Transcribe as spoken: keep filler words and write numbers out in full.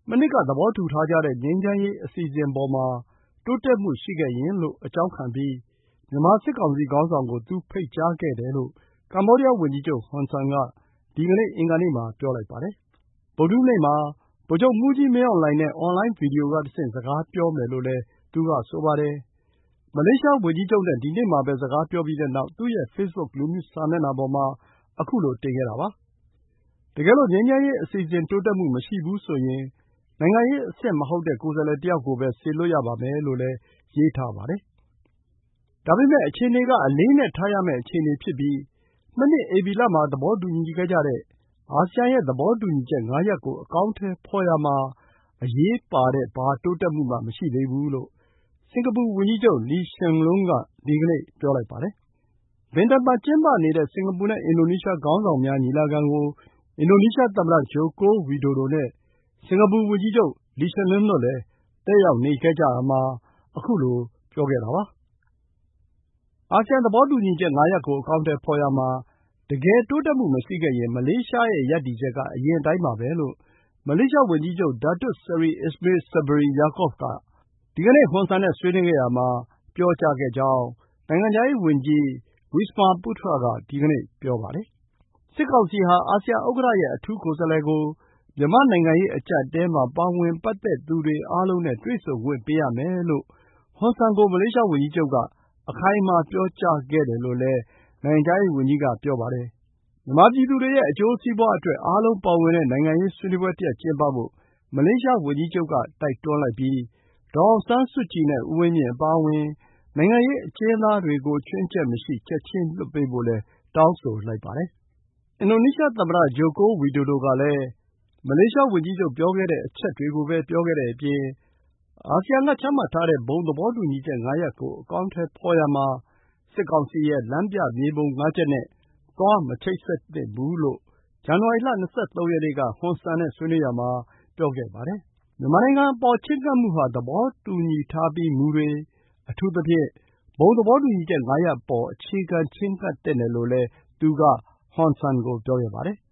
မနှစ်ကသဘောတူထားကြတဲ့ငြိမ်းချမ်းရေးအစီအစဉ်အပေါ်မှာတိုးတက်မှုရှိခဲ့ရင်လို့အကြောင်းခံပြီးမြန်မာစစ်ကောင်စီခေါင်းဆောင်ကိုသူဖိတ်ကြားခဲ့တယ်လို့ကမ္ဘောဒီးယားဝန်ကြီးချုပ်ဟွန်ဆန်ကဒီကနေ့အင်္ဂါနေ့မှာပြောလိုက်ပါတယ်။ဗုဒ္ဓဟူးနေ့မှာဗိုလ်ချုပ်မှူးကြီးမင်းအောင်လှိုင်နဲ့အွန်လိုင်းဗီဒီယိုကတဆင့်စကားပြောမယ်လို့လည်းသူကဆိုပါတယ်။မလေးရှားဝန်ကြီးချုပ်နဲ့ဒီနေ့မှာပဲစကားပြောပြီးတဲ့နောက်သူ့ရဲ့ Facebook လူမှုစာမျက်နှာပေါ်မှာခုလိုတင်ခဲ့တာပါ။တကယ်လို့ငြိမ်းချမ်းရေးအစီအစဉ်တိုးတက်မှုမရှိဘူးဆိုရင်နိုင်ငံရေးအဆင့်မဟုတ်တဲ့ကိုယ်စားလှယ်တယောက်ကိုပဲစေလွှတ်ရပါမယ်လို့လည်းရေးထားပါတယ်။ဒါပေမဲ့အခြေအနေကအလေးအနက်ထားရမယ့်အခြေအနေဖြစ်ပြီးမနှစ်ဧပြီလမှာသဘောတူညီခဲ့ကြတဲ့အာဆီယံရဲ့သဘောတူညီချက်ငါးရပ်ကိုအကောင်အထည်ဖော်ရာမှာအရေးပါတဲ့ဘာတိုးတက်မှုမှမရှိသေးဘူးလို့စင်္ကာပူဝန်ကြီးချုပ် Lee Hsien Loong ကဒီကနေ့ပြောလိုက်ပါတယ်။ Bintan မှာကျင်းပနေတဲ့စင်္ကာပူနဲ့အင်ဒိုနီးရှားခေါင်းဆောင်များညီလာခံကိုအင်ဒိုနီးရှားသမ္မတ Joko Widodo နဲ့ စင်္ကာပူဝန်ကြီးချုပ် Lee Hsien Loong တို့လည်းတက်ရောက်နေခဲ့ကြရာမှာခုလိုပြောခဲ့တာပါ။ အာဆီယံသဘောတူညီချက်ငါးရပ်ကိုအကောင်အထည်ဖော်ရာမှာတကယ်တိုးတက်မှုမရှိခဲ့ရင်မလေးရှားရဲ့ရပ်တည်ချက်ကအရင်အတိုင်းပါပဲလို့မလေးရှားဝန်ကြီးချုပ် Datuk Seri Ismail Sabri Yaakob ကဒီကနေ့ဟွန်ဆန်နဲ့ဆွေးနွေးခဲ့ရာမှာပြောကြားခဲ့ကြောင်းနိုင်ငံခြားရေးဝန်ကြီး Wisma Putra ကဒီကနေ့ပြောပါတယ်။စစ်ကောင်စီဟာအာဆီယံဥက္ကဋ္ဌရဲ့အထူးကိုယ်စားလှယ်ကိုမြန်မာ့နိုင်ငံရေးအကျပ်အတည်းမှာပါဝင်ပတ်သက်သူတွေအားလုံးနဲ့တွေ့ဆုံခွင့်ပေးရမယ်လို့ဟွန်ဆန်ကိုမလေးရှားဝန်ကြီးချုပ်ကအခိုင်အမာပြောကြားခဲ့တယ်လို့လည်းနိုင်ငံခြားရေးဝန်ကြီးကပြောပါတယ်။မြန်မာပြည်သူတွေရဲ့အကျိုးစီးပွါးအတွက်အားလုံးပါဝင်တဲ့နိုင်ငံရေးဆွေးနွေးပွဲတရပ်ကျင်းပဖို့မလေးရှားဝန်ကြီးချုပ်ကတိုက်တွန်းလိုက်ပြီးဒေါ်အောင်ဆန်းစုကြည်နဲ့ဦးဝင်းမြင့်အပါအဝင်နိုင်ငံရေးအကျဉ်းသားတွေကို ခြွင်းချက်မရှိချက်ချင်းလွှတ်ပေးဖို့လည်းတောင်းဆိုလိုက်ပါတယ်။အင်ဒိုနီးရှားသမ္မတ Joko Widodo ကလည်းမလေးရှားဝန်ကြီးချုပ်ပြောခဲ့တဲ့အချက်တွေကိုပဲပြောခဲ့တဲ့အပြင်အာဆီယံကချမှတ်ထားတဲ့ဘုံသဘောတူညီချက်ငါးရပ်ကိုအကောင်အထည်ဖော်ရာမှာစစ်ကောင်စီရဲ့လမ်းပြမြေပုံငါးချက်နဲ့သွားမချိတ်ဆက်သင့်ဘူးလို့ဇန်နဝါရီလ၂၃ ရက်နေ့ကဟွန်ဆန်နဲ့ဆွေးနွေးရာမှာပြောခဲ့ပါတယ်။မြန်မာနိုင်ငံအပေါ်ချဉ်းကပ်မှုဟာသဘောတူညီထားပြီးမူတွေအထူးသဖြင့်ဘုံသဘောတူညီချက်ငါးရပ်အပေါ်အခြေခံချဉ်းကပ်သင့်တယ်လို့လည်းသူကဟွန်ဆန်ကိုပြောခဲ့ပါတယ်